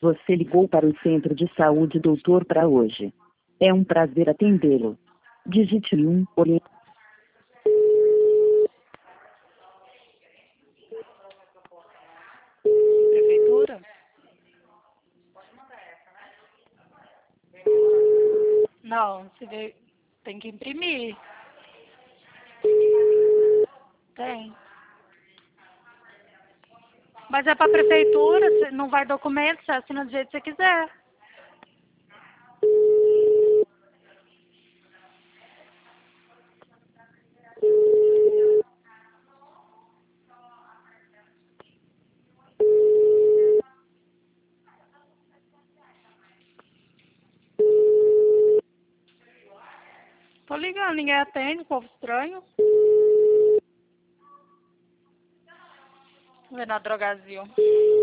Você ligou para o Centro de Saúde Doutor para hoje. É um prazer atendê-lo. Digite 1. Prefeitura? Não, se vê, tem que imprimir. Tem. Mas é pra prefeitura, não vai documento, você assina do jeito que você quiser. Tô ligando, ninguém atende, povo estranho. Vê na Drogazil.